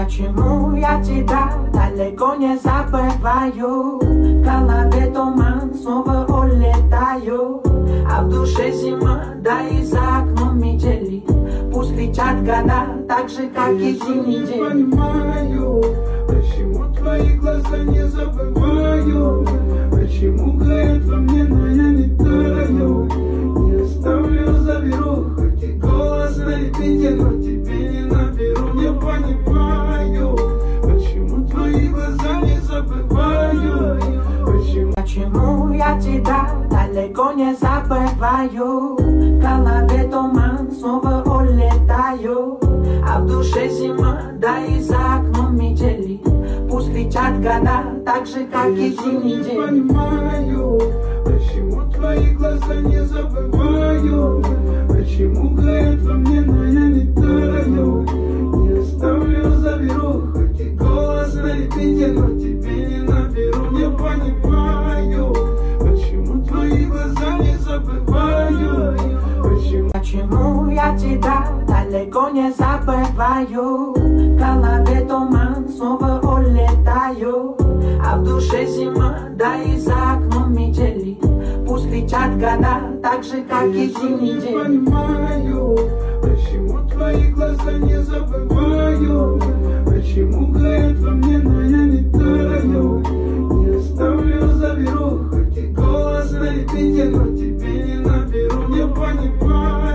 Почему я тебя далеко не забываю? В голове туман, снова улетаю, а в душе зима, да и за окном метели. Пусть летят года, так же, как и зимний день. Не понимаю, почему твои глаза не забываю, почему горят во мне, но я не таю. Не оставлю, заберу, хоть и голос на репите, но тебе не наберу. Не понимаю, почему твои глаза не забываю, почему я тебя далеко не забываю? В голове туман, снова улетаю, а в душе зима, да и за окном метели. Пусть летят года, так же, как и зимний день. Не понимаю, почему твои глаза не забываю, почему горят во мне, но я не таю. Не оставлю, заберу, хоть и голос на репите, но тебе не наберу. Не понимаю, почему твои глаза не забываю, почему я тебя далеко не забываю? В голове туман, снова улетаю, а в душе зима, да и за окном метели. Пусть летят года, так же, как и зимний день. Не понимаю, почему твои глаза не забываю, почему горят во мне, но я не таю.